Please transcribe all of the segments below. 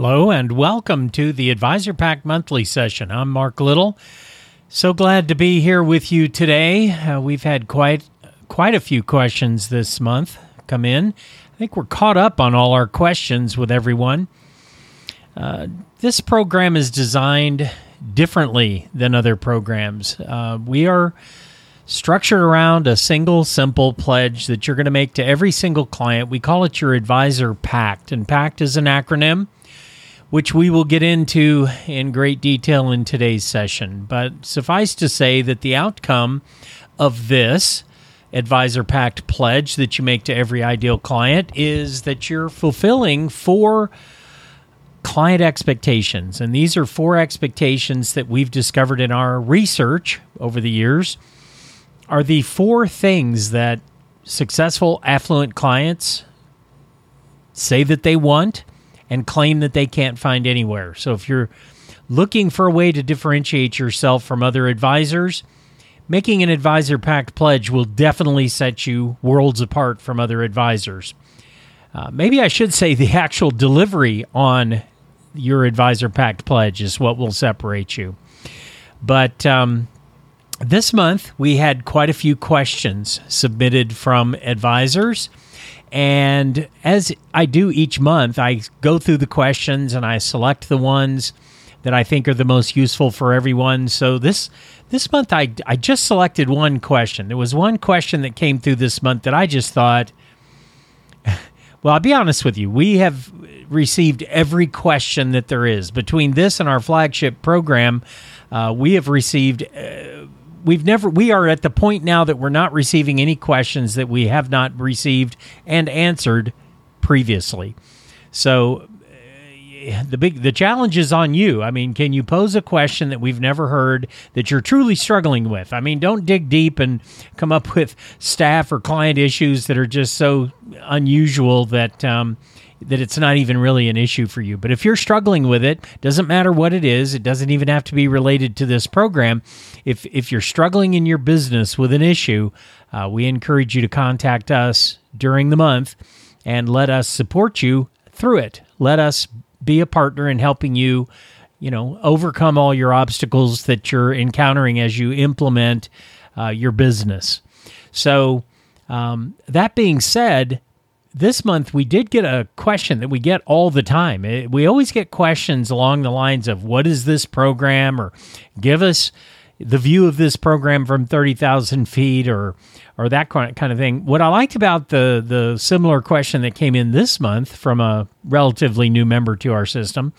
Hello and welcome to the Advisor Pack Monthly Session. I'm Mark Little. So glad to be here with you today. We've had quite a few questions this month come in. I think we're caught up on all our questions with everyone. This program is designed differently than other programs. We are structured around a single, simple pledge that you're going to make to every single client. We call it your Advisor Pact, and Pact is an acronym, which we will get into in great detail in today's session. But suffice to say that the outcome of this Advisor Pact pledge that you make to every ideal client is that you're fulfilling 4 client expectations. And these are 4 expectations that we've discovered in our research over the years are the 4 things that successful affluent clients say that they want and claim that they can't find anywhere. So if you're looking for a way to differentiate yourself from other advisors, making an Advisor Pact pledge will definitely set you worlds apart from other advisors. Maybe I should say the actual delivery on your Advisor Pact pledge is what will separate you. But this month, we had quite a few questions submitted from advisors. And as I do each month, I go through the questions and I select the ones that I think are the most useful for everyone. So this month, I just selected one question. There was one question that came through this month that I just thought, well, I'll be honest with you. We have received every question that there is. Between this and our flagship program, we have received... We are at the point now that we're not receiving any questions that we have not received and answered previously. So the challenge is on you. I mean, can you pose a question that we've never heard that you're truly struggling with? I mean, don't dig deep and come up with staff or client issues that are just so unusual that it's not even really an issue for you. But if you're struggling with it, doesn't matter what it is. It doesn't even have to be related to this program. If you're struggling in your business with an issue, we encourage you to contact us during the month and let us support you through it. Let us be a partner in helping you, overcome all your obstacles that you're encountering as you implement your business. So that being said, this month, we did get a question that we get all the time. We always get questions along the lines of, what is this program? Or give us the view of this program from 30,000 feet or that kind of thing. What I liked about the similar question that came in this month from a relatively new member to our system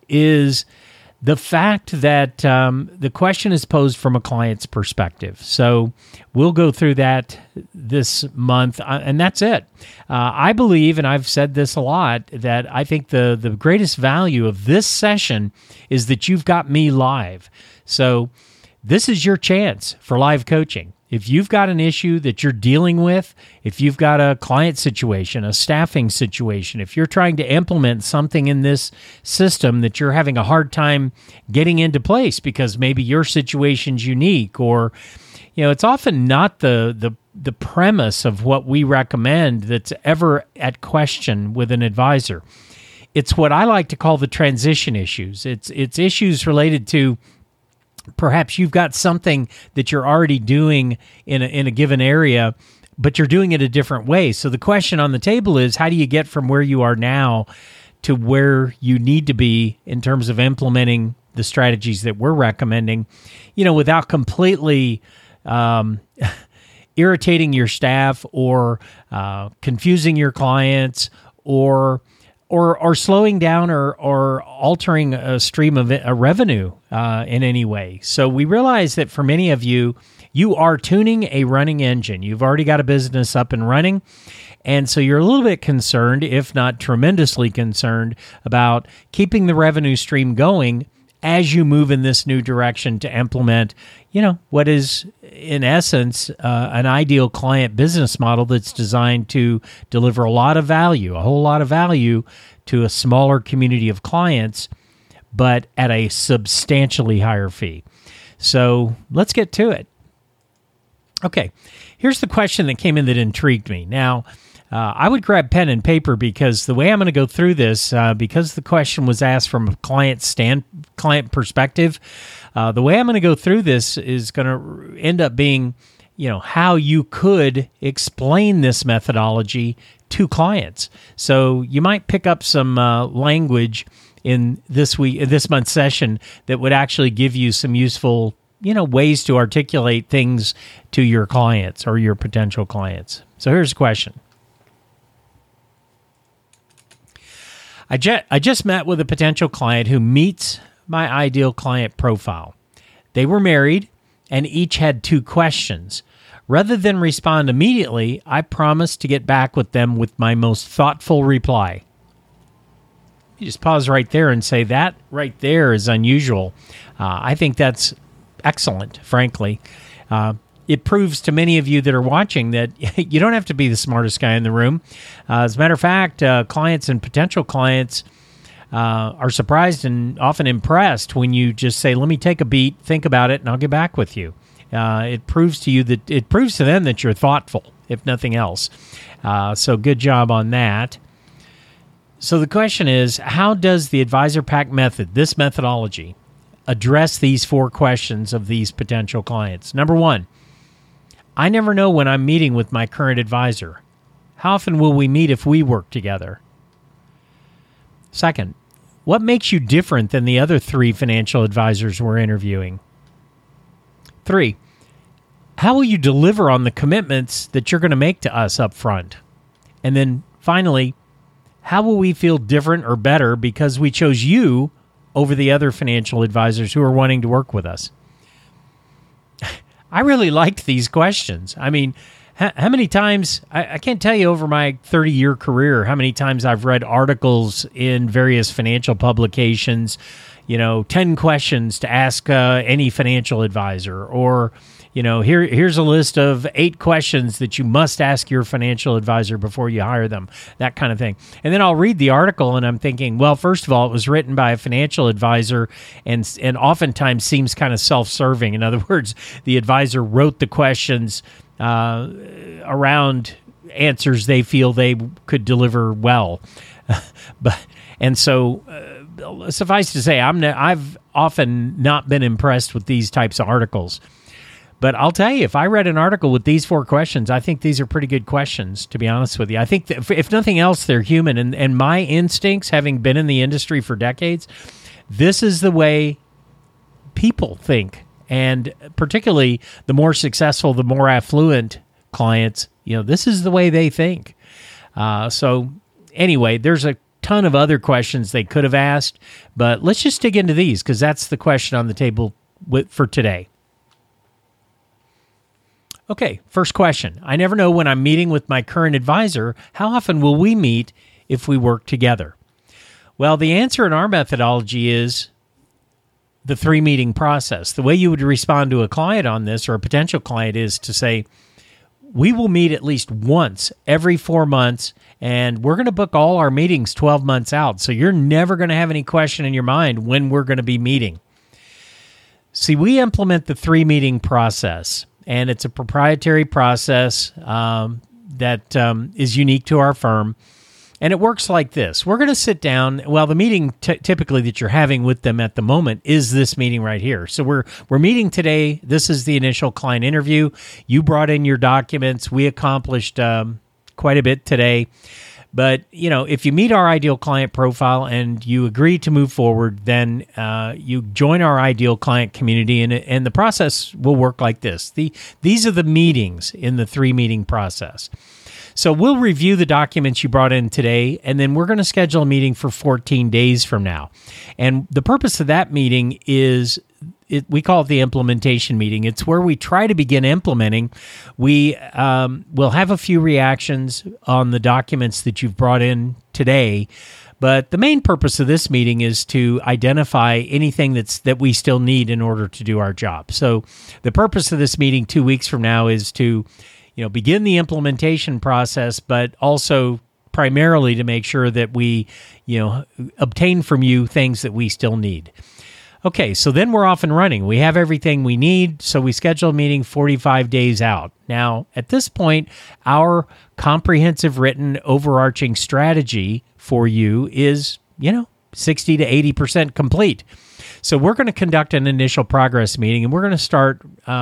is the fact that the question is posed from a client's perspective. So we'll go through that this month, and that's it. I believe, and I've said this a lot, that I think the greatest value of this session is that you've got me live. So this is your chance for live coaching. If you've got an issue that you're dealing with, if you've got a client situation, a staffing situation, if you're trying to implement something in this system that you're having a hard time getting into place because maybe your situation's unique, or it's often not the premise of what we recommend that's ever at question with an advisor. It's what I like to call the transition issues. It's issues related to perhaps you've got something that you're already doing in a given area, but you're doing it a different way. So the question on the table is, how do you get from where you are now to where you need to be in terms of implementing the strategies that we're recommending, without completely irritating your staff or confusing your clients or slowing down or altering a stream of revenue in any way. So we realize that for many of you, you are tuning a running engine. You've already got a business up and running, and so you're a little bit concerned, if not tremendously concerned, about keeping the revenue stream going as you move in this new direction to implement, what is in essence an ideal client business model that's designed to deliver a whole lot of value to a smaller community of clients, but at a substantially higher fee. So let's get to it. Okay, here's the question that came in that intrigued me. Now, I would grab pen and paper because the way I'm going to go through this, because the question was asked from a client perspective, the way I'm going to go through this is going to end up being, how you could explain this methodology to clients. So you might pick up some language in this month's session that would actually give you some useful, ways to articulate things to your clients or your potential clients. So here's a question. I just met with a potential client who meets my ideal client profile. They were married and each had 2 questions. Rather than respond immediately, I promised to get back with them with my most thoughtful reply. You just pause right there and say that right there is unusual. I think that's excellent, frankly. It proves to many of you that are watching that you don't have to be the smartest guy in the room. As a matter of fact, clients and potential clients are surprised and often impressed when you just say, let me take a beat, think about it, and I'll get back with you. It proves to them that you're thoughtful, if nothing else. So good job on that. So the question is, how does the Advisor Pack method, this methodology, address these 4 questions of these potential clients? Number 1, I never know when I'm meeting with my current advisor. How often will we meet if we work together? Second, what makes you different than the other 3 financial advisors we're interviewing? 3, how will you deliver on the commitments that you're going to make to us up front? And then finally, how will we feel different or better because we chose you over the other financial advisors who are wanting to work with us? I really liked these questions. I mean, how many times, I can't tell you over my 30-year career how many times I've read articles in various financial publications, 10 questions to ask any financial advisor, or, here's a list of 8 questions that you must ask your financial advisor before you hire them, that kind of thing. And then I'll read the article and I'm thinking, well, first of all, it was written by a financial advisor and oftentimes seems kind of self-serving. In other words, the advisor wrote the questions around answers they feel they could deliver well. Suffice to say, I've often not been impressed with these types of articles. But I'll tell you, if I read an article with these 4 questions, I think these are pretty good questions, to be honest with you. I think that if nothing else, they're human. And my instincts, having been in the industry for decades, this is the way people think. And particularly the more successful, the more affluent clients, this is the way they think. So anyway, there's a ton of other questions they could have asked, but let's just dig into these because that's the question on the table for today. Okay, first question. I never know when I'm meeting with my current advisor, how often will we meet if we work together? Well, the answer in our methodology is the 3-meeting process. The way you would respond to a client on this or a potential client is to say, we will meet at least once every 4 months, and we're going to book all our meetings 12 months out. So you're never going to have any question in your mind when we're going to be meeting. See, we implement the 3-meeting process, and it's a proprietary process that is unique to our firm. And it works like this. We're going to sit down. Well, the meeting typically that you're having with them at the moment is this meeting right here. So we're meeting today. This is the initial client interview. You brought in your documents. We accomplished quite a bit today. But, if you meet our ideal client profile and you agree to move forward, then you join our ideal client community, and the process will work like this. These are the meetings in the 3-meeting process. So we'll review the documents you brought in today, and then we're going to schedule a meeting for 14 days from now. And the purpose of that meeting is, we call it the implementation meeting. It's where we try to begin implementing. We will have a few reactions on the documents that you've brought in today, but the main purpose of this meeting is to identify anything that we still need in order to do our job. So the purpose of this meeting 2 weeks from now is to begin the implementation process, but also primarily to make sure that we, obtain from you things that we still need. Okay, so then we're off and running. We have everything we need, so we schedule a meeting 45 days out. Now, at this point, our comprehensive written overarching strategy for you is, 60 to 80% complete. So we're going to conduct an initial progress meeting, and we're going to start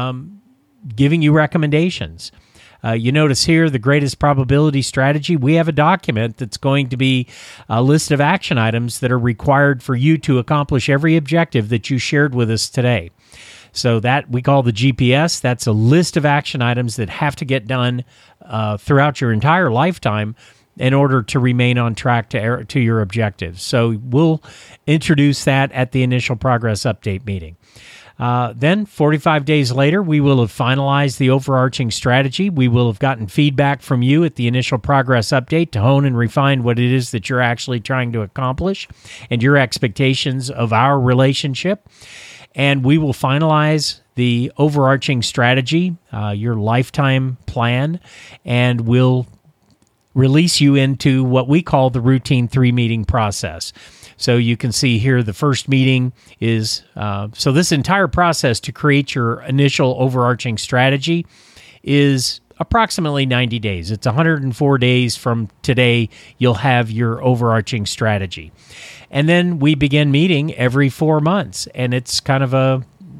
giving you recommendations. You notice here the greatest probability strategy. We have a document that's going to be a list of action items that are required for you to accomplish every objective that you shared with us today. So that we call the GPS. That's a list of action items that have to get done throughout your entire lifetime in order to remain on track to your objectives. So we'll introduce that at the initial progress update meeting. Then 45 days later, we will have finalized the overarching strategy. We will have gotten feedback from you at the initial progress update to hone and refine what it is that you're actually trying to accomplish and your expectations of our relationship. And we will finalize the overarching strategy, your lifetime plan, and we'll release you into what we call the routine 3-meeting process. So you can see here the first meeting is, so this entire process to create your initial overarching strategy is approximately 90 days. It's 104 days from today, you'll have your overarching strategy. And then we begin meeting every 4 months, and it's kind of a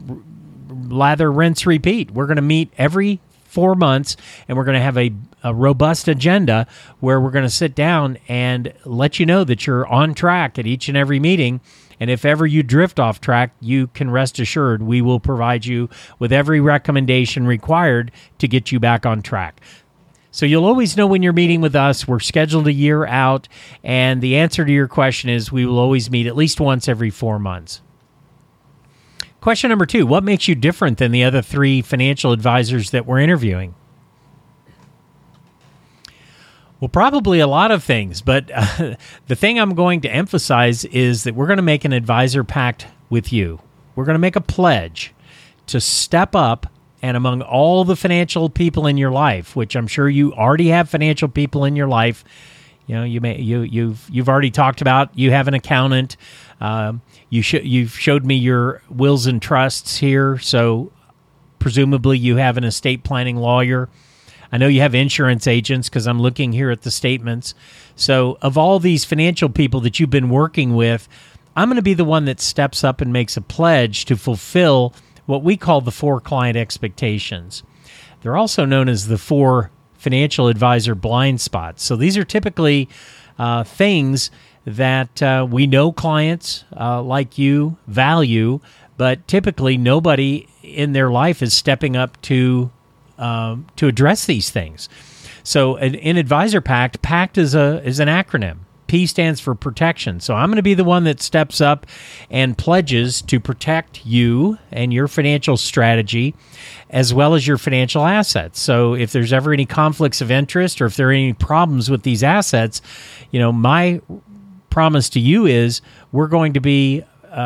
lather, rinse, repeat. We're going to meet every 4 months, and we're going to have a robust agenda where we're going to sit down and let you know that you're on track at each and every meeting. And if ever you drift off track, you can rest assured we will provide you with every recommendation required to get you back on track. So you'll always know when you're meeting with us. We're scheduled a year out, and the answer to your question is we will always meet at least once every 4 months. Question number 2, what makes you different than the other 3 financial advisors that we're interviewing? Well, probably a lot of things, but the thing I'm going to emphasize is that we're going to make an advisor pact with you. We're going to make a pledge to step up, and among all the financial people in your life, which I'm sure you already have financial people in your life, you've already talked about. You have an accountant. You've showed me your wills and trusts here, so presumably you have an estate planning lawyer. I know you have insurance agents because I'm looking here at the statements. So of all these financial people that you've been working with, I'm going to be the one that steps up and makes a pledge to fulfill what we call the 4 client expectations. They're also known as the 4 financial advisor blind spots. So these are typically things that we know clients like you value, but typically nobody in their life is stepping up to address these things. So in Advisor Pact, PACT is an acronym. P stands for protection. So I'm going to be the one that steps up and pledges to protect you and your financial strategy as well as your financial assets. So if there's ever any conflicts of interest or if there are any problems with these assets, my promise to you is we're going to be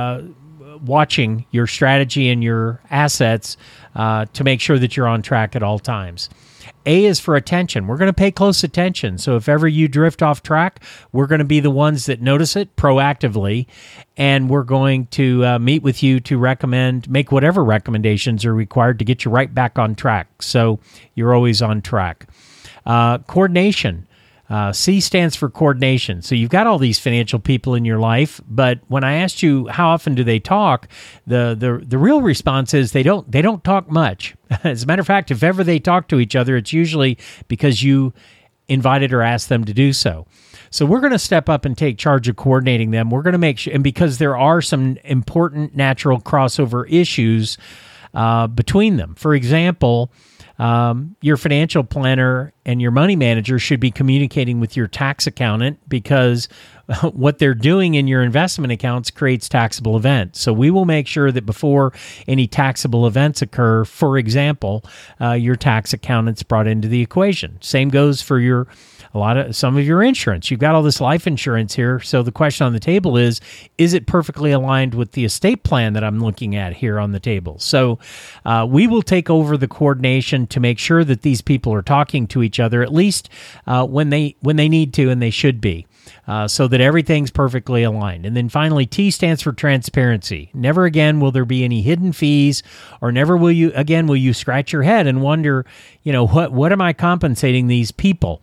watching your strategy and your assets to make sure that you're on track at all times. A is for attention. We're going to pay close attention. So if ever you drift off track, we're going to be the ones that notice it proactively, and we're going to meet with you to make whatever recommendations are required to get you right back on track. So you're always on track. Coordination. C stands for coordination. So you've got all these financial people in your life, but when I asked you how often do they talk, the real response is they don't talk much. As a matter of fact, if ever they talk to each other, it's usually because you invited or asked them to do so. So we're going to step up and take charge of coordinating them. We're going to make sure, and because there are some important natural crossover issues between them. For example, your financial planner and your money manager should be communicating with your tax accountant because what they're doing in your investment accounts creates taxable events. So we will make sure that before any taxable events occur, for example, your tax accountant's brought into the equation. Same goes for some of your insurance. You've got all this life insurance here. So the question on the table is it perfectly aligned with the estate plan that I'm looking at here on the table? So we will take over the coordination to make sure that these people are talking to each other, at least when they need to, and they should be. so that everything's perfectly aligned. And then finally, T stands for transparency. Never again will there be any hidden fees, or never will you scratch your head and wonder, what am I compensating these people?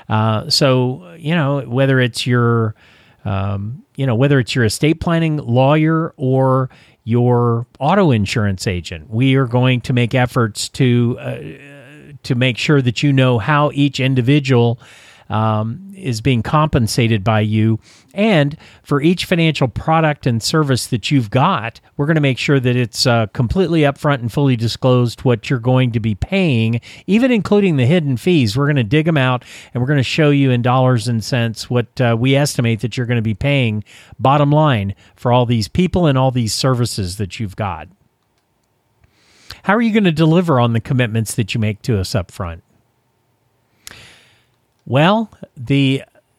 Whether it's your estate planning lawyer or your auto insurance agent, we are going to make efforts to make sure that you know how each individual is being compensated by you. And for each financial product and service that you've got, we're going to make sure that it's completely upfront and fully disclosed what you're going to be paying, even including the hidden fees. We're going to dig them out, and we're going to show you in dollars and cents what we estimate that you're going to be paying, bottom line, for all these people and all these services that you've got. How are you going to deliver on the commitments that you make to us up front? Well, the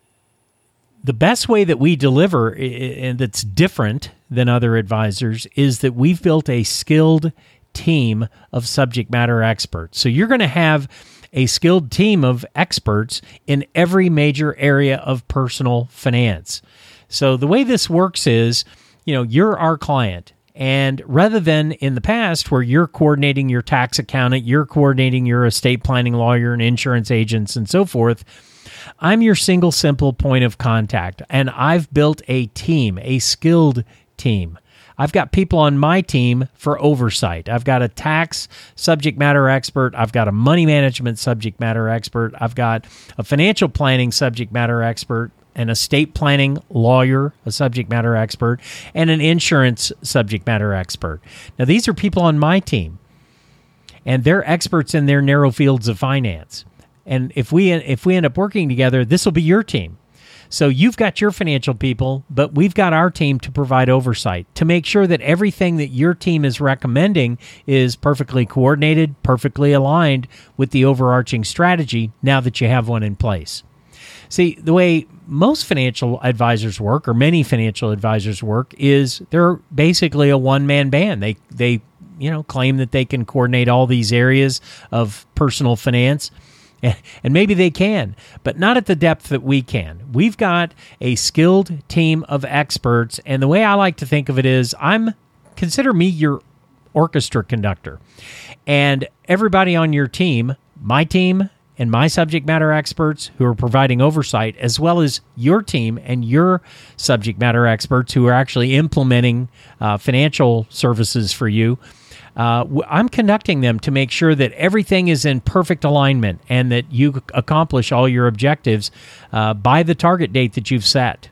best way that we deliver, and that's different than other advisors, is that we've built a skilled team of subject matter experts. So you're going to have a skilled team of experts in every major area of personal finance. So the way this works is, you're our client. And rather than in the past where you're coordinating your tax accountant, you're coordinating your estate planning lawyer and insurance agents and so forth, I'm your single simple point of contact. And I've built a team, a skilled team. I've got people on my team for oversight. I've got a tax subject matter expert. I've got a money management subject matter expert. I've got a financial planning subject matter expert, an estate planning lawyer, a subject matter expert, and an insurance subject matter expert. Now, these are people on my team, and they're experts in their narrow fields of finance. And if we end up working together, this will be your team. So you've got your financial people, but we've got our team to provide oversight, to make sure that everything that your team is recommending is perfectly coordinated, perfectly aligned with the overarching strategy now that you have one in place. See, the way most financial advisors work, or many financial advisors work, is they're basically a one-man band. They claim that they can coordinate all these areas of personal finance, and maybe they can, but not at the depth that we can. We've got a skilled team of experts, and the way I like to think of it is consider me your orchestra conductor, and everybody on your team, my team, and my subject matter experts who are providing oversight, as well as your team and your subject matter experts who are actually implementing financial services for you. I'm conducting them to make sure that everything is in perfect alignment and that you accomplish all your objectives by the target date that you've set.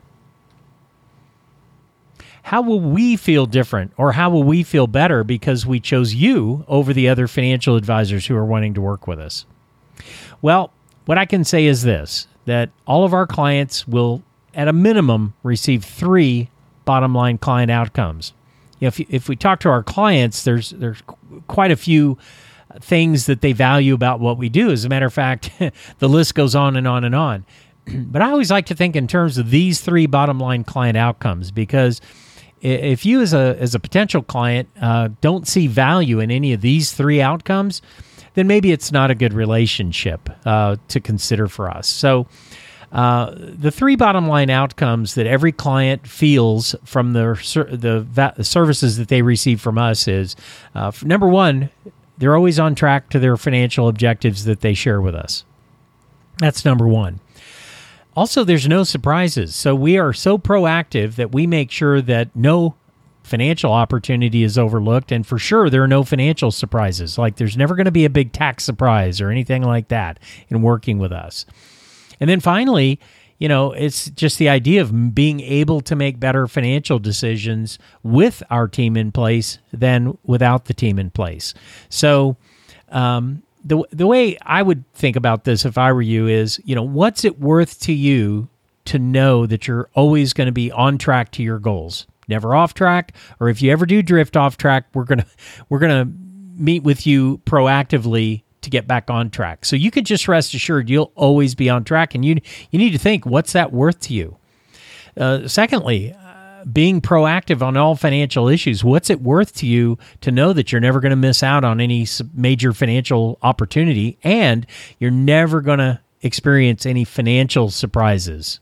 How will we feel different, or how will we feel better because we chose you over the other financial advisors who are wanting to work with us? Well, what I can say is this, that all of our clients will, at a minimum, receive 3 bottom line client outcomes. If we talk to our clients, there's quite a few things that they value about what we do. As a matter of fact, the list goes on and on and on. But I always like to think in terms of these 3 bottom line client outcomes, because if you as a potential client don't see value in any of these 3 outcomes, then maybe it's not a good relationship to consider for us. So the 3 bottom line outcomes that every client feels from the services that they receive from us is, number 1, they're always on track to their financial objectives that they share with us. That's number 1. Also, there's no surprises. So we are so proactive that we make sure that no financial opportunity is overlooked, and for sure there are no financial surprises. Like there's never going to be a big tax surprise or anything like that in working with us. And then finally, it's just the idea of being able to make better financial decisions with our team in place than without the team in place. So the way I would think about this if I were you is, what's it worth to you to know that you're always going to be on track to your goals? Never off track, or if you ever do drift off track, we're gonna meet with you proactively to get back on track. So you can just rest assured you'll always be on track, and you need to think, what's that worth to you? Secondly, being proactive on all financial issues, what's it worth to you to know that you're never going to miss out on any major financial opportunity, and you're never going to experience any financial surprises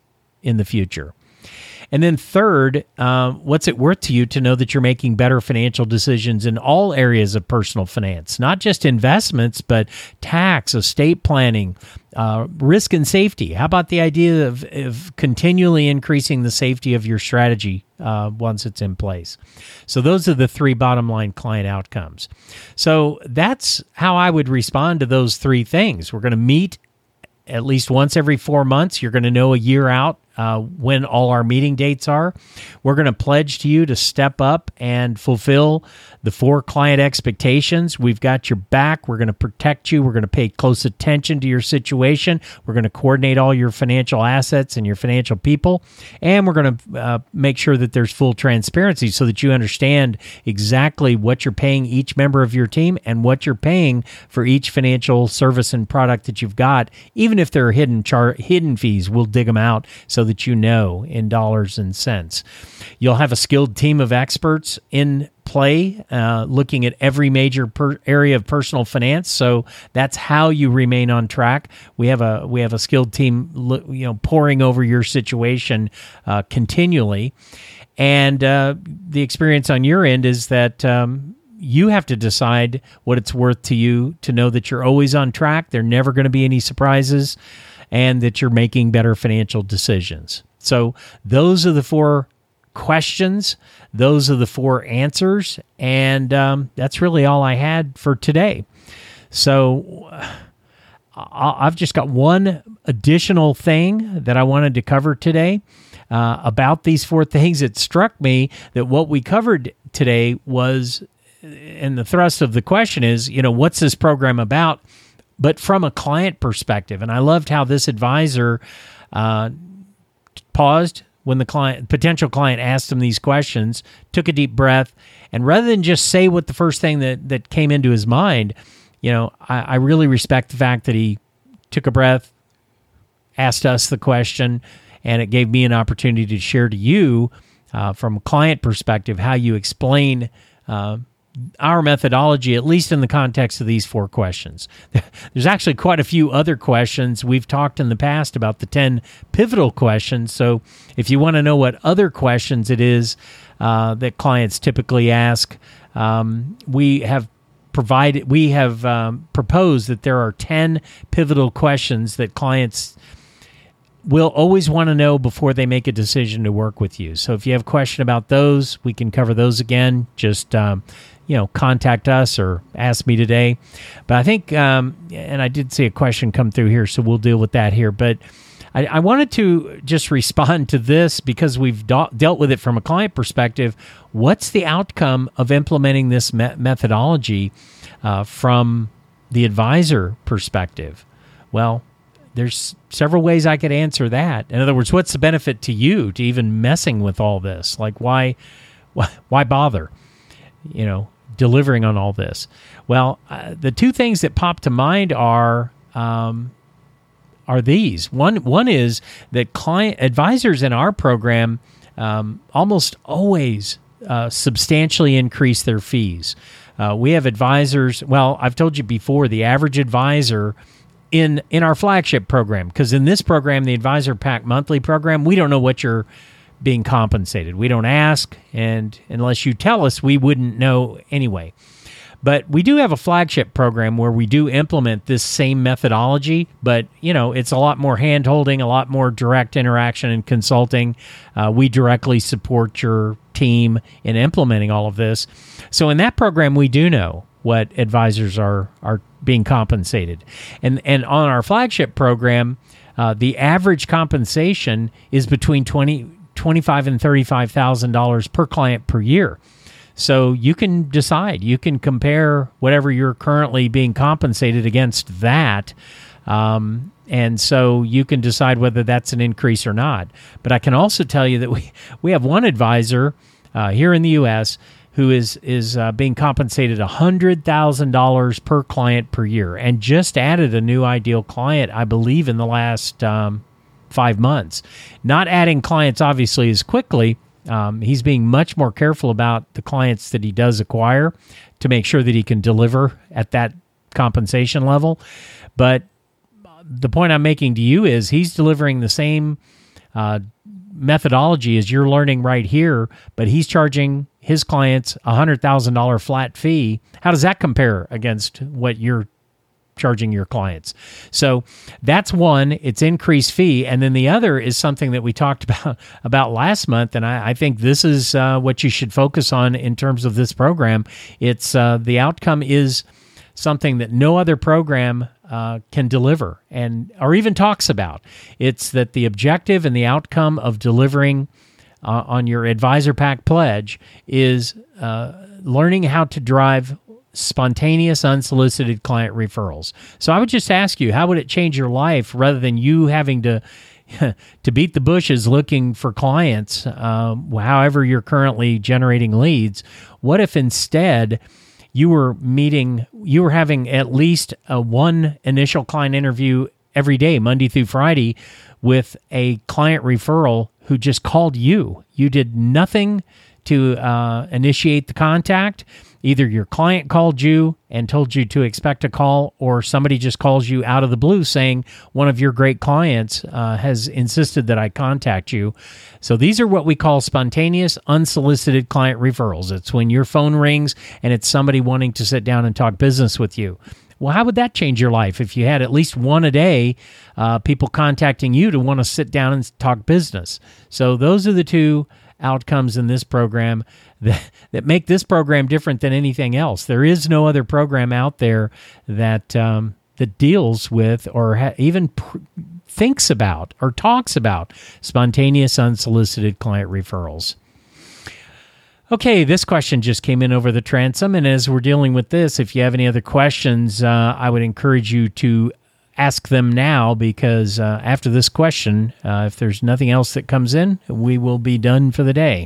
in the future. And then third, what's it worth to you to know that you're making better financial decisions in all areas of personal finance, not just investments, but tax, estate planning, risk and safety? How about the idea of continually increasing the safety of your strategy once it's in place? So those are the three bottom line client outcomes. So that's how I would respond to those three things. We're going to meet at least once every 4 months. You're going to know a year out when all our meeting dates are. We're going to pledge to you to step up and fulfill the 4 client expectations. We've got your back. We're going to protect you. We're going to pay close attention to your situation. We're going to coordinate all your financial assets and your financial people. And we're going to make sure that there's full transparency so that you understand exactly what you're paying each member of your team and what you're paying for each financial service and product that you've got. Even if there are hidden fees, we'll dig them out so that you know in dollars and cents. You'll have a skilled team of experts in play, looking at every major area of personal finance. So that's how you remain on track. We have a skilled team, poring over your situation continually, and the experience on your end is that you have to decide what it's worth to you to know that you're always on track. There are never going to be any surprises, and that you're making better financial decisions. So those are the 4 questions. Those are the 4 answers. And that's really all I had for today. So I've just got one additional thing that I wanted to cover today about these 4 things. It struck me that what we covered today was, and the thrust of the question is, what's this program about? But from a client perspective. And I loved how this advisor paused when the potential client asked him these questions, took a deep breath, and rather than just say what the first thing that came into his mind, I really respect the fact that he took a breath, asked us the question, and it gave me an opportunity to share to you from a client perspective how you explain our methodology, at least in the context of these 4 questions. There's actually quite a few other questions. We've talked in the past about the 10 pivotal questions. So if you want to know what other questions it is that clients typically ask, we have proposed that there are 10 pivotal questions that clients will always want to know before they make a decision to work with you. So if you have a question about those, we can cover those again. Just contact us or ask me today. But I think, and I did see a question come through here, so we'll deal with that here. But I wanted to just respond to this because we've dealt with it from a client perspective. What's the outcome of implementing this methodology from the advisor perspective? Well, there's several ways I could answer that. In other words, what's the benefit to you to even messing with all this? Like, why bother, delivering on all this? Well, the 2 things that pop to mind are these. One is that client advisors in our program almost always substantially increase their fees. We have advisors. Well, I've told you before, the average advisor in our flagship program, because in this program, the Advisor Pack Monthly program, we don't know what you're being compensated. We don't ask, and unless you tell us, we wouldn't know anyway. But we do have a flagship program where we do implement this same methodology, but it's a lot more hand-holding, a lot more direct interaction and consulting. We directly support your team in implementing all of this. So in that program, we do know what advisors are being compensated. And on our flagship program, the average compensation is between $25,000 and $35,000 per client per year. So you can decide. You can compare whatever you're currently being compensated against that. And so you can decide whether that's an increase or not. But I can also tell you that we have one advisor here in the U.S. who is being compensated $100,000 per client per year, and just added a new ideal client, I believe, in the last 5 months. Not adding clients, obviously, as quickly. He's being much more careful about the clients that he does acquire to make sure that he can deliver at that compensation level. But the point I'm making to you is he's delivering the same methodology is you're learning right here, but he's charging his clients $100,000 flat fee. How does that compare against what you're charging your clients? So that's one, it's increased fee. And then the other is something that we talked about last month. And I think this is what you should focus on in terms of this program. It's the outcome is something that no other program can deliver or even talks about. It's that the objective and the outcome of delivering on your Advisor Pack pledge is learning how to drive spontaneous, unsolicited client referrals. So I would just ask you, how would it change your life rather than you having to beat the bushes looking for clients, however you're currently generating leads? What if instead you were having at least one initial client interview every day, Monday through Friday, with a client referral who just called you? You did nothing to initiate the contact. Either your client called you and told you to expect a call, or somebody just calls you out of the blue saying one of your great clients has insisted that I contact you. So these are what we call spontaneous, unsolicited client referrals. It's when your phone rings and it's somebody wanting to sit down and talk business with you. Well, how would that change your life if you had at least one a day, people contacting you to want to sit down and talk business? So those are the two outcomes in this program that make this program different than anything else. There is no other program out there that deals with or even thinks about or talks about spontaneous, unsolicited client referrals. Okay, this question just came in over the transom, and as we're dealing with this, if you have any other questions, I would encourage you to ask them now, because after this question, if there's nothing else that comes in, we will be done for the day.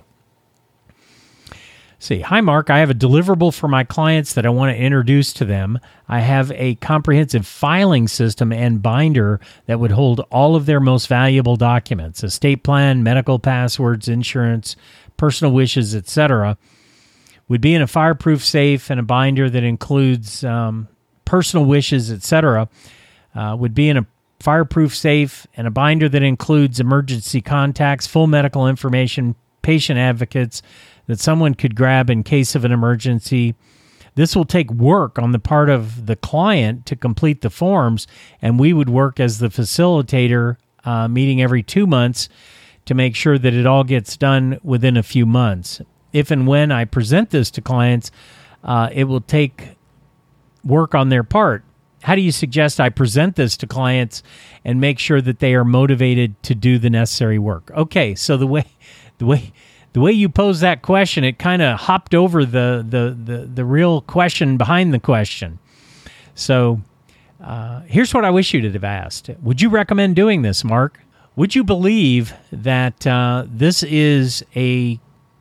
See, hi, Mark. I have a deliverable for my clients that I want to introduce to them. I have a comprehensive filing system and binder that would hold all of their most valuable documents: estate plan, medical passwords, insurance, personal wishes, etc. Would be in a fireproof safe, and a binder that includes personal wishes, etc. Would be in a fireproof safe, and a binder that includes emergency contacts, full medical information, patient advocates that someone could grab in case of an emergency. This will take work on the part of the client to complete the forms, and we would work as the facilitator, meeting every 2 months to make sure that it all gets done within a few months. If and when I present this to clients, it will take work on their part. How do you suggest I present this to clients and make sure that they are motivated to do the necessary work? Okay, so the way you pose that question, it kind of hopped over the real question behind the question. So here's what I wish you to have asked. Would you recommend doing this, Mark? Would you believe that this is a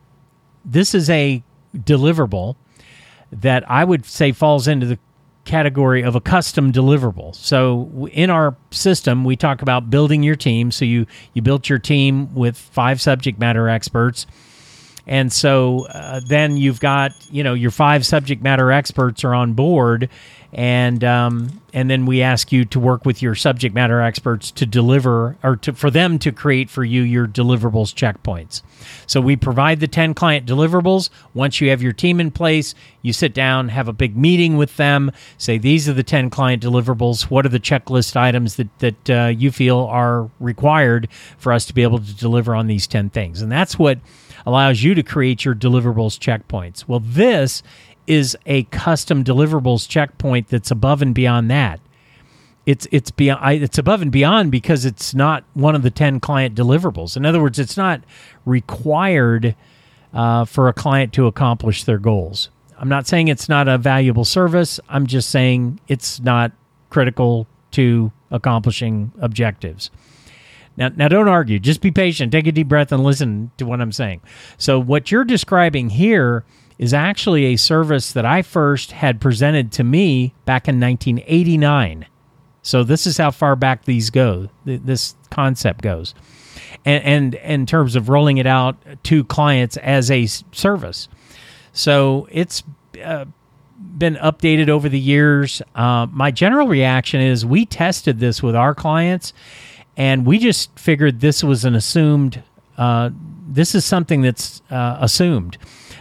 deliverable that I would say falls into the category of a custom deliverable? So in our system, we talk about building your team. So you built your team with 5 subject matter experts. And so then you've got, your 5 subject matter experts are on board, and then we ask you to work with your subject matter experts to deliver, or for them to create for you your deliverables checkpoints. So we provide the 10 client deliverables. Once you have your team in place, you sit down, have a big meeting with them, say, these are the 10 client deliverables. What are the checklist items that you feel are required for us to be able to deliver on these 10 things? And that's what allows you to create your deliverables checkpoints. Well, this is a custom deliverables checkpoint that's above and beyond that. It's above and beyond because it's not one of the 10 client deliverables. In other words, it's not required for a client to accomplish their goals. I'm not saying it's not a valuable service. I'm just saying it's not critical to accomplishing objectives. Now, don't argue. Just be patient. Take a deep breath and listen to what I'm saying. So what you're describing here is actually a service that I first had presented to me back in 1989. So this is how far back these go. This concept goes, and in terms of rolling it out to clients as a service. So it's been updated over the years. My general reaction is we tested this with our clients, and we just figured this was an assumed this is something that's assumed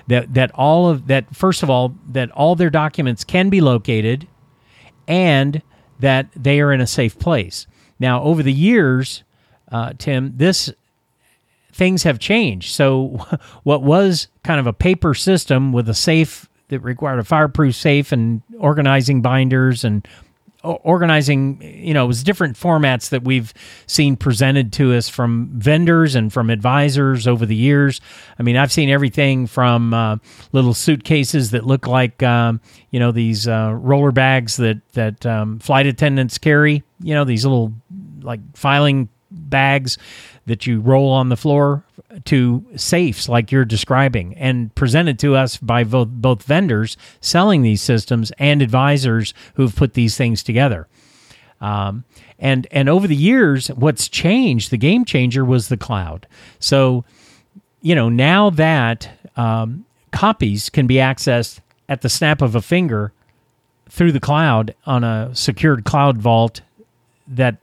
that first of all, that all their documents can be located and that they are in a safe place. Now, over the years, Tim, things have changed. So what was kind of a paper system with a safe that required a fireproof safe and organizing binders and organizing, it was different formats that we've seen presented to us from vendors and from advisors over the years. I mean, I've seen everything from little suitcases that look like, these roller bags that flight attendants carry, these little like filing bags that you roll on the floor, to safes like you're describing, and presented to us by both vendors selling these systems and advisors who've put these things together. And over the years, what's changed, the game changer, was the cloud. So, now that copies can be accessed at the snap of a finger through the cloud on a secured cloud vault that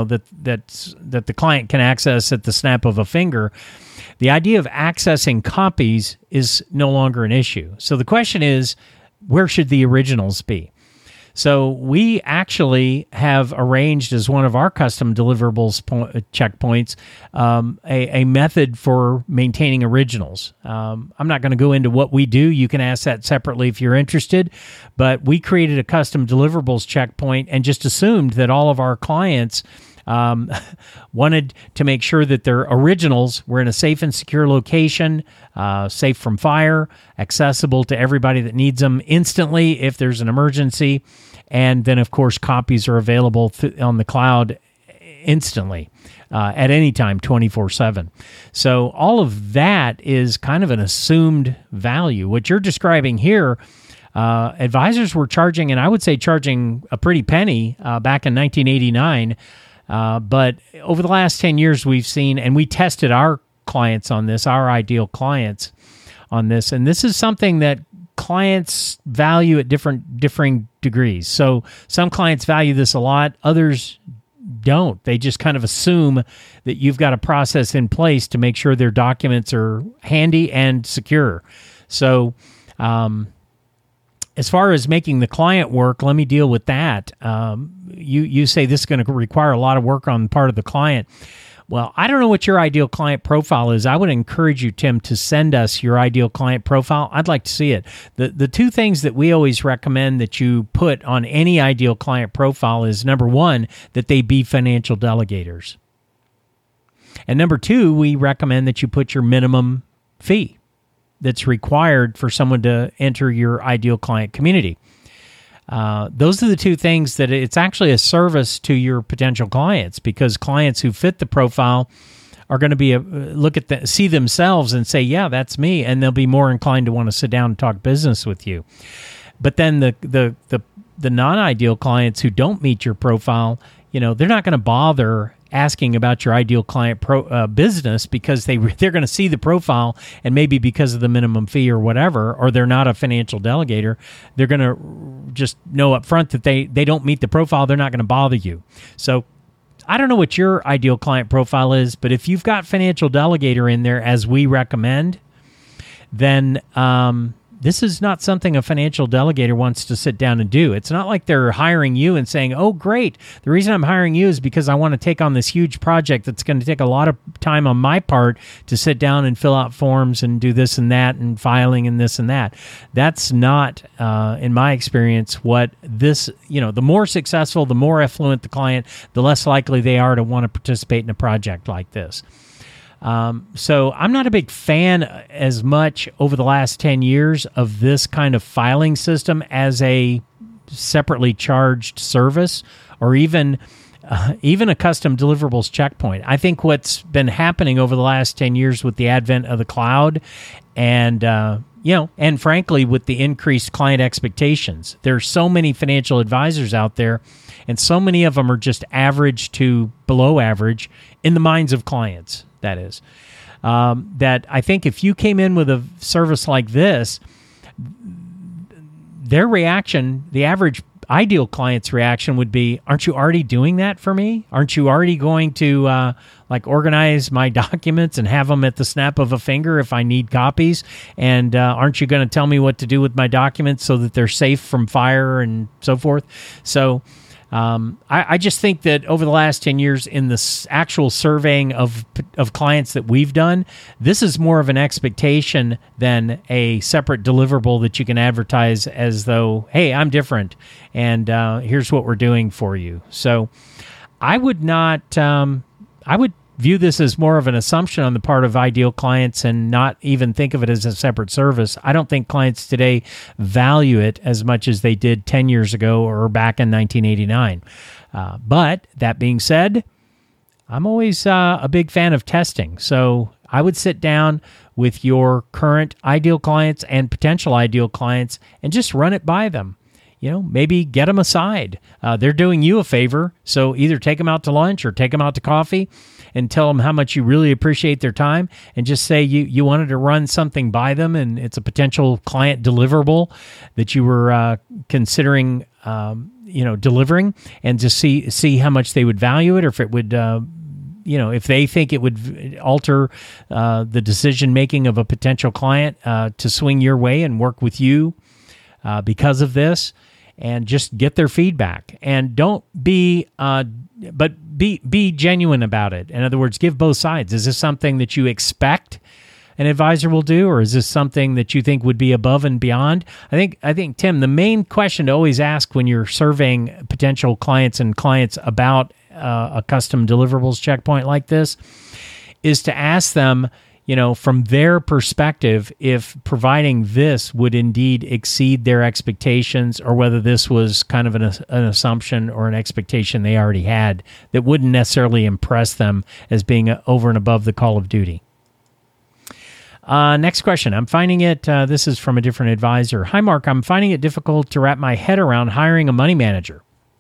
the client can access at the snap of a finger, the idea of accessing copies is no longer an issue. So the question is, where should the originals be? So we actually have arranged, as one of our custom deliverables checkpoints, a method for maintaining originals. I'm not going to go into what we do. You can ask that separately if you're interested. But we created a custom deliverables checkpoint and just assumed that all of our clients wanted to make sure that their originals were in a safe and secure location, safe from fire, accessible to everybody that needs them instantly if there's an emergency, and then, of course, copies are available on the cloud instantly at any time, 24/7. So all of that is kind of an assumed value. What you're describing here, advisors were charging, and I would say charging a pretty penny back in 1989. But over the last 10 years, we've seen, and we tested our clients on this, our ideal clients on this, and this is something that clients value at differing degrees. So some clients value this a lot, others don't. They just kind of assume that you've got a process in place to make sure their documents are handy and secure. So, as far as making the client work, let me deal with that. You say this is going to require a lot of work on the part of the client. Well, I don't know what your ideal client profile is. I would encourage you, Tim, to send us your ideal client profile. I'd like to see it. The two things that we always recommend that you put on any ideal client profile is, number one, that they be financial delegators. And number two, we recommend that you put your minimum fee that's required for someone to enter your ideal client community. Those are the two things that it's actually a service to your potential clients, because clients who fit the profile are going to be see themselves and say, yeah, that's me. And they'll be more inclined to want to sit down and talk business with you. But then the non-ideal clients who don't meet your profile, they're not going to bother asking about your ideal client business, because they're going to see the profile, and maybe because of the minimum fee or whatever, or they're not a financial delegator, they're going to just know up front that they don't meet the profile. They're not going to bother you. So I don't know what your ideal client profile is, but if you've got financial delegator in there, as we recommend, then this is not something a financial delegator wants to sit down and do. It's not like they're hiring you and saying, oh, great, the reason I'm hiring you is because I want to take on this huge project that's going to take a lot of time on my part to sit down and fill out forms and do this and that and filing and this and that. That's not, in my experience, what this, the more successful, the more affluent the client, the less likely they are to want to participate in a project like this. So I'm not a big fan as much over the last 10 years of this kind of filing system as a separately charged service, or even a custom deliverables checkpoint. I think what's been happening over the last 10 years with the advent of the cloud and, and frankly, with the increased client expectations, there's so many financial advisors out there, and so many of them are just average to below average in the minds of clients. That is, that I think if you came in with a service like this, their reaction, the average ideal client's reaction would be, aren't you already doing that for me? Aren't you already going to organize my documents and have them at the snap of a finger if I need copies? And aren't you going to tell me what to do with my documents so that they're safe from fire and so forth? So I just think that over the last 10 years in the actual surveying of clients that we've done, this is more of an expectation than a separate deliverable that you can advertise as though, hey, I'm different, and here's what we're doing for you. So I would not, I would view this as more of an assumption on the part of ideal clients and not even think of it as a separate service. I don't think clients today value it as much as they did 10 years ago or back in 1989. But that being said, I'm always a big fan of testing. So I would sit down with your current ideal clients and potential ideal clients and just run it by them. Maybe get them aside. They're doing you a favor, so either take them out to lunch or take them out to coffee and tell them how much you really appreciate their time, and just say you wanted to run something by them and it's a potential client deliverable that you were considering delivering, and just see how much they would value it, or if it would if they think it would alter the decision-making of a potential client to swing your way and work with you because of this, and just get their feedback. And don't be, be genuine about it. In other words, give both sides. Is this something that you expect an advisor will do, or is this something that you think would be above and beyond? I think, Tim, the main question to always ask when you're surveying potential clients and clients about a custom deliverables checkpoint like this is to ask them, from their perspective, if providing this would indeed exceed their expectations, or whether this was kind of an assumption or an expectation they already had that wouldn't necessarily impress them as being over and above the call of duty. Next question. I'm finding it, this is from a different advisor. Hi, Mark. I'm finding it difficult to wrap my head around hiring a money manager.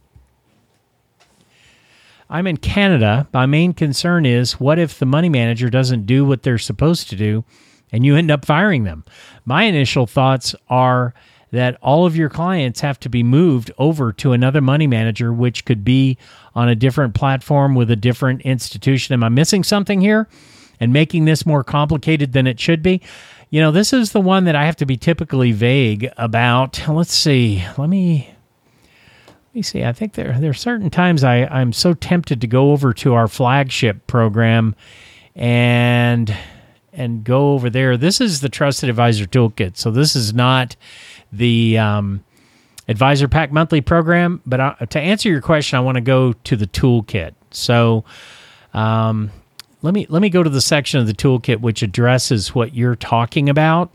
I'm in Canada. My main concern is, what if the money manager doesn't do what they're supposed to do and you end up firing them? My initial thoughts are that all of your clients have to be moved over to another money manager, which could be on a different platform with a different institution. Am I missing something here and making this more complicated than it should be? This is the one that I have to be typically vague about. Let's see. Let me see. I think there are certain times I'm so tempted to go over to our flagship program and go over there. This is the Trusted Advisor Toolkit. So this is not the Advisor Pack Monthly program. But to answer your question, I want to go to the toolkit. So let me go to the section of the toolkit which addresses what you're talking about.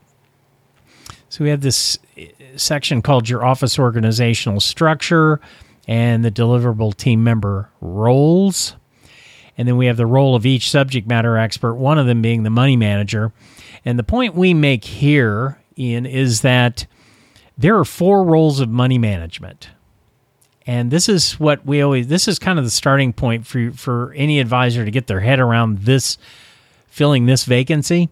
So we have this section called your office organizational structure and the deliverable team member roles. And then we have the role of each subject matter expert, one of them being the money manager. And the point we make here, Ian, is that there are 4 roles of money management. And this is this is kind of the starting point for any advisor to get their head around this, filling this vacancy.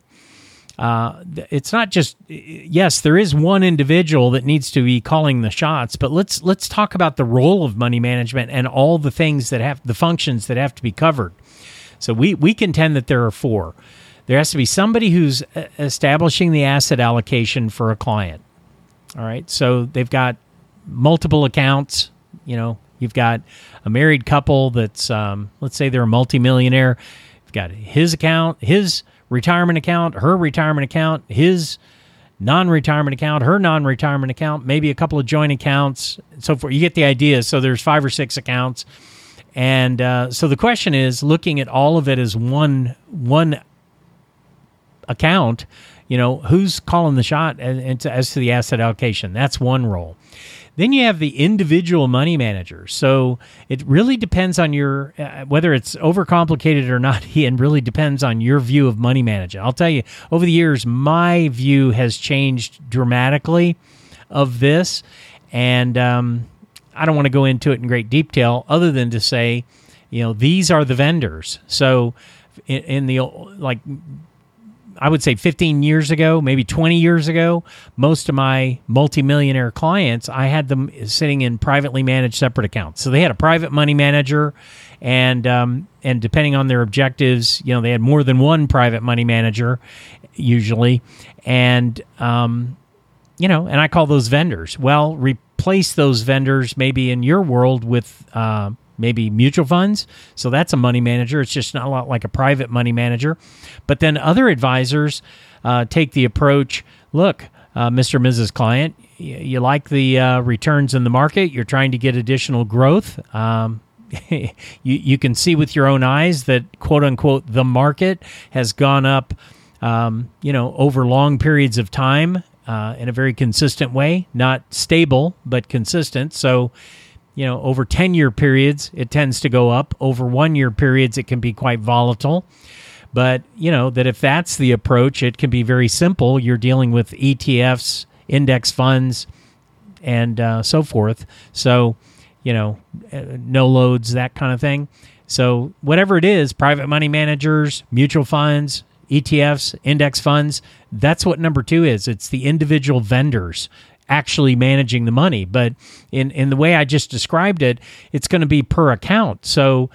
It's not just, yes, there is one individual that needs to be calling the shots, but let's talk about the role of money management and all the things the functions that have to be covered. So we contend that there are 4. There has to be somebody who's establishing the asset allocation for a client. All right. So they've got multiple accounts. You've got a married couple that's, let's say they're a multimillionaire. You've got his account, his retirement account, her retirement account, his non-retirement account, her non-retirement account, maybe a couple of joint accounts, so forth. You get the idea. So there's 5 or 6 accounts. And so the question is, looking at all of it as one account, who's calling the shot as to the asset allocation? That's one role. Then you have the individual money manager. So it really depends on your, whether it's overcomplicated or not, and really depends on your view of money management. I'll tell you, over the years, my view has changed dramatically of this. And I don't want to go into it in great detail other than to say, these are the vendors. So in the, I would say 15 years ago, maybe 20 years ago, most of my multimillionaire clients, I had them sitting in privately managed separate accounts. So they had a private money manager, and depending on their objectives, they had more than one private money manager usually, and and I call those vendors. Well, replace those vendors maybe in your world with maybe mutual funds. So that's a money manager. It's just not a lot like a private money manager. But then other advisors take the approach, look, Mr. and Mrs. Client, you like the returns in the market. You're trying to get additional growth. You can see with your own eyes that, quote unquote, the market has gone up, over long periods of time in a very consistent way, not stable, but consistent. So, over 10-year periods, it tends to go up. Over 1-year periods, it can be quite volatile. But, that if that's the approach, it can be very simple. You're dealing with ETFs, index funds, and so forth. So, no loads, that kind of thing. So whatever it is, private money managers, mutual funds, ETFs, index funds, that's what number 2 is. It's the individual vendors actually managing the money. But in the way I just described it, it's going to be per account. So,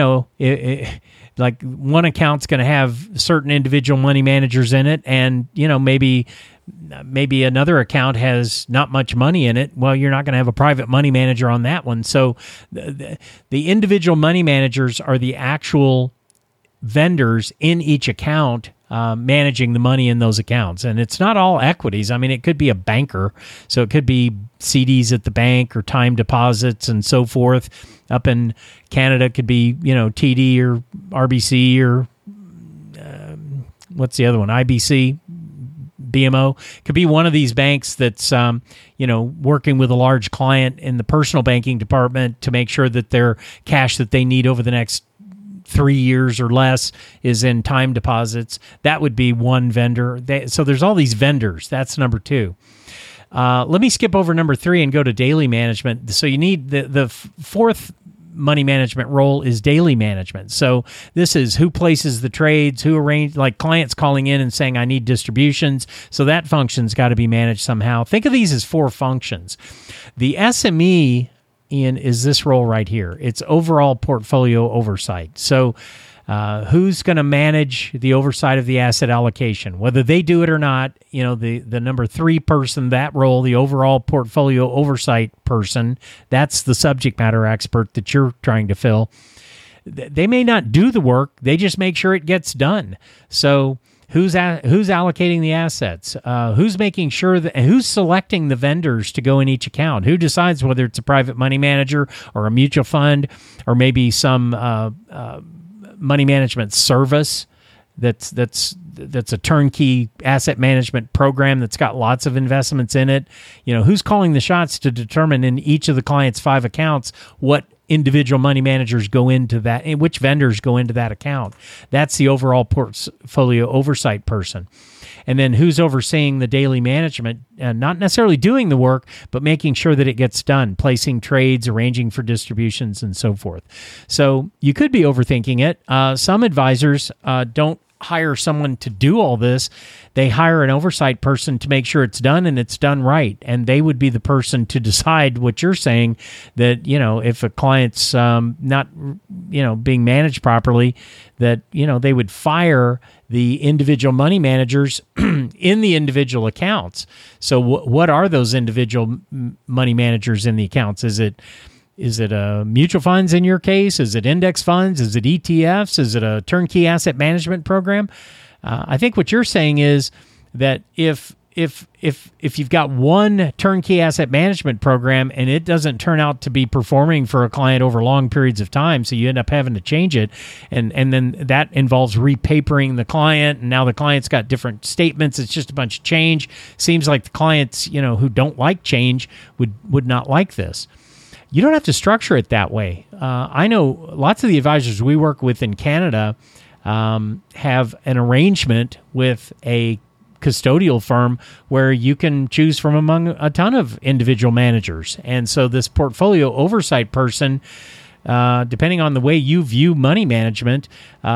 like one account's going to have certain individual money managers in it, and, maybe another account has not much money in it. Well, you're not going to have a private money manager on that one. So the individual money managers are the actual vendors in each account managing the money in those accounts. And it's not all equities. I mean, it could be a banker. So it could be CDs at the bank or time deposits and so forth. Up in Canada, it could be, TD or RBC or what's the other one? IBC, BMO. Could be one of these banks that's, working with a large client in the personal banking department to make sure that their cash that they need over the next 3 years or less is in time deposits. That would be one vendor. So there's all these vendors. That's number 2. Let me skip over number 3 and go to daily management. So you need the fourth money management role is daily management. So this is who places the trades, who arrange, like clients calling in and saying, I need distributions. So that function's got to be managed somehow. Think of these as 4 functions. The SME, Ian, is this role right here. It's overall portfolio oversight. So who's going to manage the oversight of the asset allocation? Whether they do it or not, the number 3 person, that role, the overall portfolio oversight person, that's the subject matter expert that you're trying to fill. They may not do the work. They just make sure it gets done. So who's allocating the assets? Who's making sure that, who's selecting the vendors to go in each account? Who decides whether it's a private money manager or a mutual fund or maybe some money management service that's a turnkey asset management program that's got lots of investments in it? Who's calling the shots to determine in each of the client's 5 accounts what individual money managers go into that, and which vendors go into that account? That's the overall portfolio oversight person. And then who's overseeing the daily management, not necessarily doing the work, but making sure that it gets done, placing trades, arranging for distributions, and so forth. So you could be overthinking it. Some advisors don't hire someone to do all this. They hire an oversight person to make sure it's done and it's done right. And they would be the person to decide what you're saying, that, if a client's not, being managed properly, that, they would fire the individual money managers in the individual accounts. So what are those individual money managers in the accounts? Is it mutual funds in your case? Is it index funds? Is it ETFs? Is it a turnkey asset management program? I think what you're saying is that if you've got one turnkey asset management program and it doesn't turn out to be performing for a client over long periods of time, so you end up having to change it, and then that involves repapering the client, and now the client's got different statements. It's just a bunch of change. Seems like the clients, who don't like change would not like this. You don't have to structure it that way. I know lots of the advisors we work with in Canada have an arrangement with a custodial firm where you can choose from among a ton of individual managers. And so this portfolio oversight person depending on the way you view money management,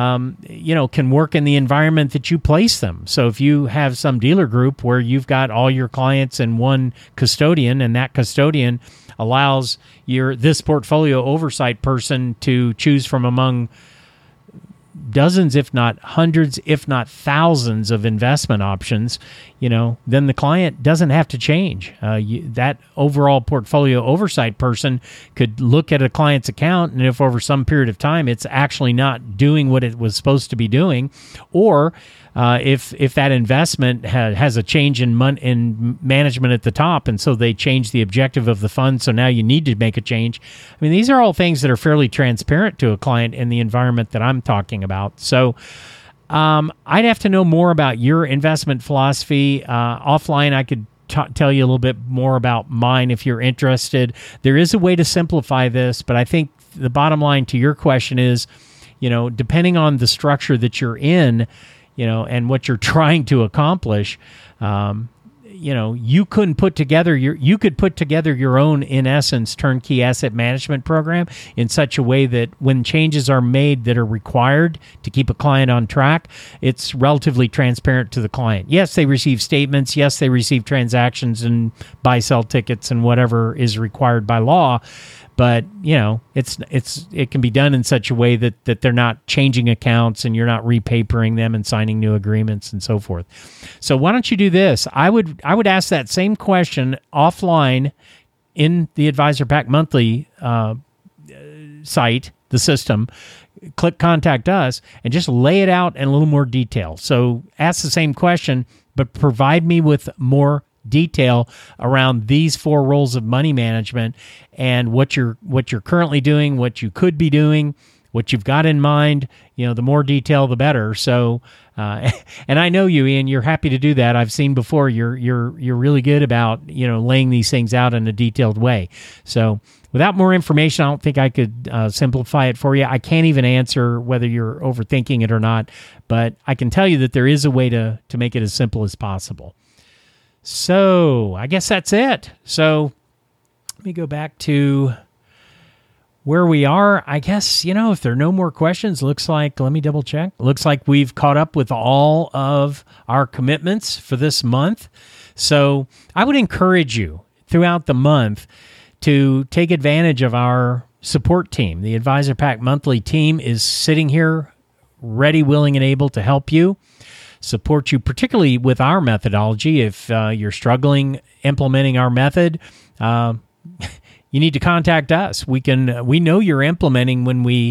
can work in the environment that you place them. So if you have some dealer group where you've got all your clients in one custodian, and that custodian allows this portfolio oversight person to choose from among dozens, if not hundreds, if not thousands of investment options, then the client doesn't have to change. That overall portfolio oversight person could look at a client's account, and if over some period of time it's actually not doing what it was supposed to be doing, or if that investment has a change in management at the top, and so they change the objective of the fund, so now you need to make a change. I mean, these are all things that are fairly transparent to a client in the environment that I'm talking about. So I'd have to know more about your investment philosophy. Offline, I could tell you a little bit more about mine if you're interested. There is a way to simplify this, but I think the bottom line to your question is, depending on the structure that you're in, and what you're trying to accomplish, you couldn't put together you could put together your own, in essence, turnkey asset management program in such a way that when changes are made that are required to keep a client on track, it's relatively transparent to the client. Yes, they receive statements. Yes, they receive transactions and buy-sell tickets and whatever is required by law. But, it can be done in such a way that they're not changing accounts and you're not repapering them and signing new agreements and so forth. So why don't you do this? I would ask that same question offline in the Advisor Pack Monthly site, the system. Click Contact Us and just lay it out in a little more detail. So ask the same question, but provide me with more detail around these 4 roles of money management and what you're currently doing, what you could be doing, what you've got in mind. The more detail, the better. So, and I know you, Ian. You're happy to do that. I've seen before. You're really good about laying these things out in a detailed way. So, without more information, I don't think I could simplify it for you. I can't even answer whether you're overthinking it or not, but I can tell you that there is a way to make it as simple as possible. So I guess that's it. So let me go back to where we are. I guess, if there are no more questions, let me double check. Looks like we've caught up with all of our commitments for this month. So I would encourage you throughout the month to take advantage of our support team. The Advisor Pack Monthly team is sitting here ready, willing, and able to help you, support you, particularly with our methodology. If you're struggling implementing our method, you need to contact us. We know you're implementing when we,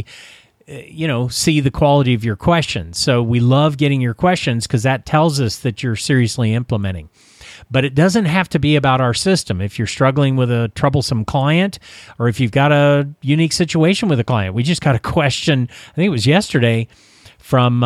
see the quality of your questions. So we love getting your questions because that tells us that you're seriously implementing. But it doesn't have to be about our system. If you're struggling with a troublesome client, or if you've got a unique situation with a client, we just got a question, I think it was yesterday, from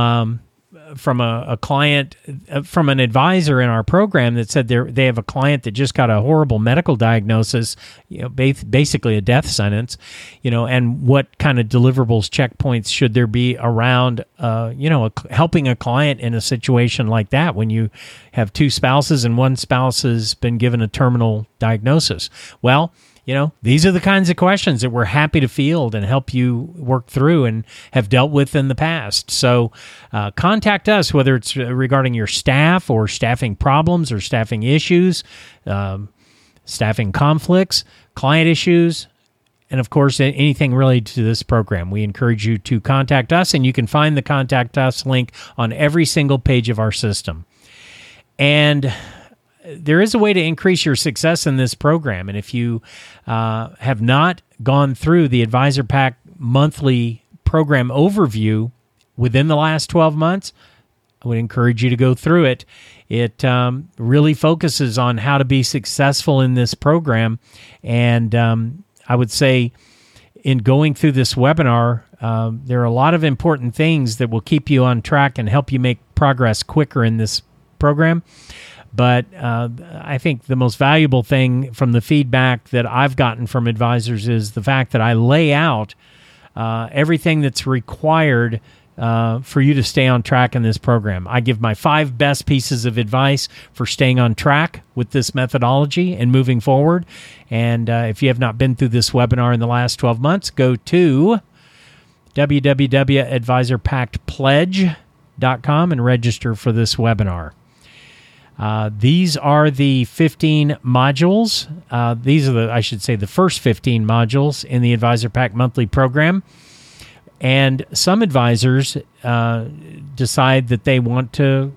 a client, from an advisor in our program that said they have a client that just got a horrible medical diagnosis, basically a death sentence, and what kind of deliverables, checkpoints should there be around, helping a client in a situation like that when you have 2 spouses and one spouse has been given a terminal diagnosis. Well, these are the kinds of questions that we're happy to field and help you work through and have dealt with in the past. So contact us, whether it's regarding your staff or staffing problems or staffing issues, staffing conflicts, client issues, and of course, anything related to this program. We encourage you to contact us, and you can find the Contact Us link on every single page of our system. And there is a way to increase your success in this program. And if you have not gone through the Advisor Pack Monthly program overview within the last 12 months, I would encourage you to go through it. It really focuses on how to be successful in this program. And I would say in going through this webinar, there are a lot of important things that will keep you on track and help you make progress quicker in this program. But I think the most valuable thing from the feedback that I've gotten from advisors is the fact that I lay out everything that's required for you to stay on track in this program. I give my 5 best pieces of advice for staying on track with this methodology and moving forward. And if you have not been through this webinar in the last 12 months, go to www.advisorpactpledge.com and register for this webinar. These are the 15 modules. These are the first 15 modules in the Advisor Pack monthly program. And some advisors decide that they want to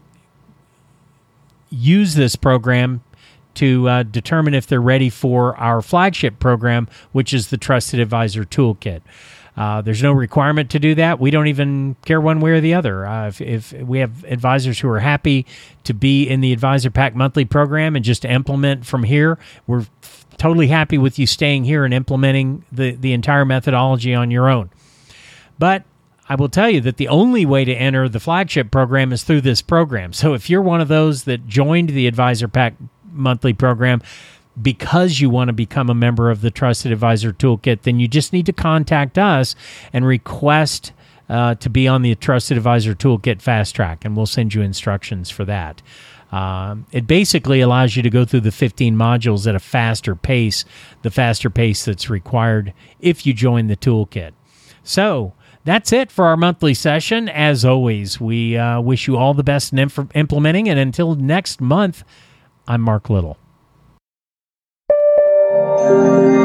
use this program to determine if they're ready for our flagship program, which is the Trusted Advisor Toolkit. There's no requirement to do that. We don't even care one way or the other. If we have advisors who are happy to be in the Advisor Pack monthly program and just implement from here, we're totally happy with you staying here and implementing the entire methodology on your own. But I will tell you that the only way to enter the flagship program is through this program. So if you're one of those that joined the Advisor Pack monthly program because you want to become a member of the Trusted Advisor Toolkit, then you just need to contact us and request to be on the Trusted Advisor Toolkit Fast Track, and we'll send you instructions for that. It basically allows you to go through the 15 modules at a faster pace, the faster pace that's required if you join the toolkit. So that's it for our monthly session. As always, we wish you all the best in implementing, and until next month, I'm Mark Little.